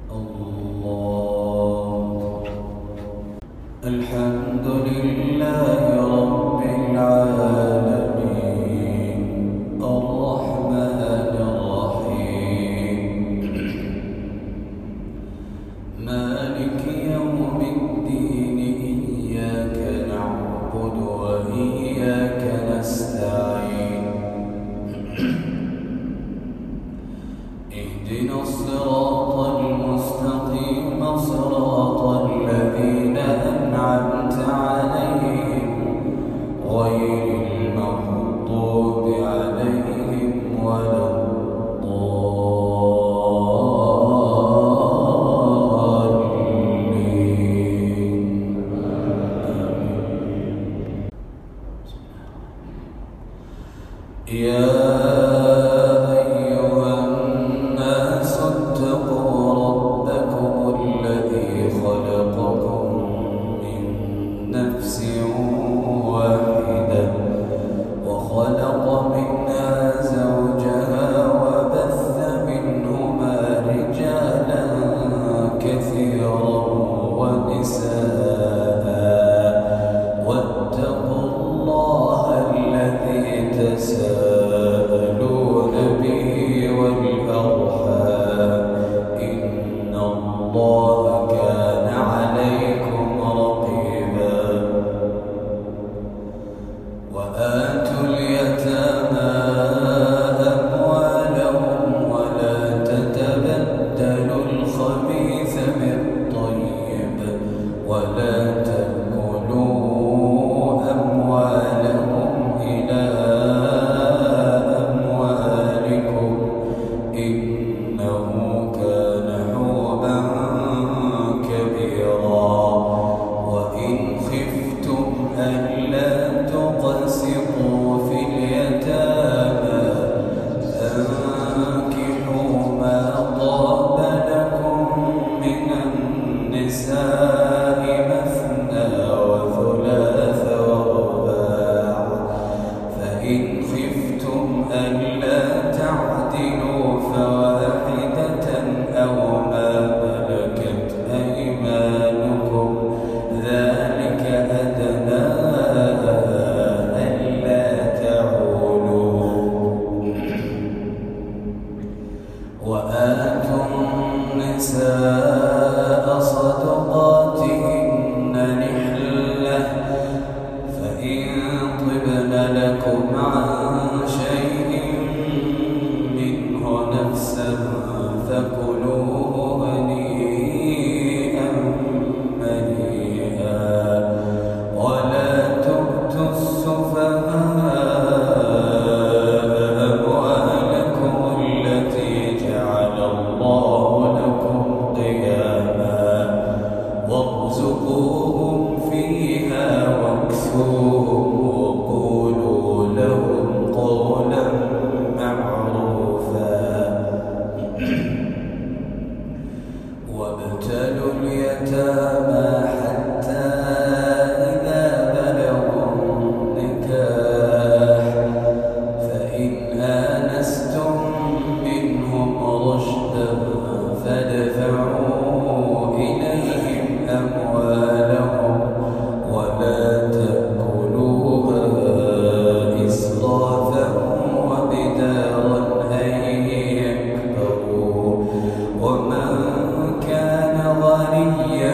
الله. الحمد لله رب العالمين الرحمن الرحيم مالك يوم الدين إياك نعبد وإياك نستعين اهدنا الصراط المستقيم صراط الذين أنعمت عليهم غير المغضوب عليهم ولا الضالين. يا نفس واحدة وخلق منها زوجها وبث منهما رجالا كثيرا ونساء واتقوا الله الذي تساءلون به والأرحام إن الله كان عليكم وآتوا اليتامى أموالهم ولا تتبدلوا الخبيث بالطيب ولا تأكلوا أموالهم إلى أموالكم إنه كان حوبا كبيرا. وإن خفتم ألا تقسطوا في اليتامى فانكحوا ما طاب لكم من النساء مثنى وثلاث ورباع فإن خفتم ألا تعدلوا فواحدة أو ما ملكت أيمانكم ذلك أدنى وآتوا النساء صدقاتهن نحلة فإن طبن لكم عن شيء منه نفسا فكلوه هنيئا مريئا ولا تؤتوا السفهاء وارزقوهم فيها واكسوهم وقولوا لهم قولا معروفا وابتلوا اليتامى حتى إذا بلغوا النكاح فإن آنستم منهم رشدا فادفعوا إليهم أموالهم ولا تأكلوها إسرافا وبدارا أن يكبروا ومن كان غنيا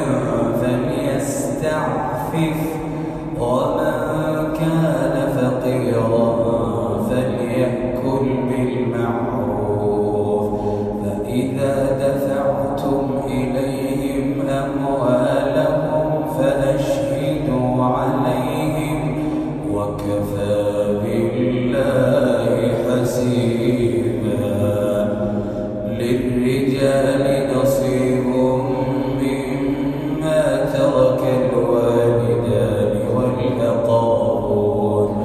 فليستعفف ومن كان فقيرا فليأكل بالمعروف فإذا دفعتم إليهم أموالهم فأشهدوا عليهم وكفى بالله حسيبا. للرجال نصيب مما ترك الوالدان والأقربون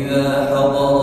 إذا حضر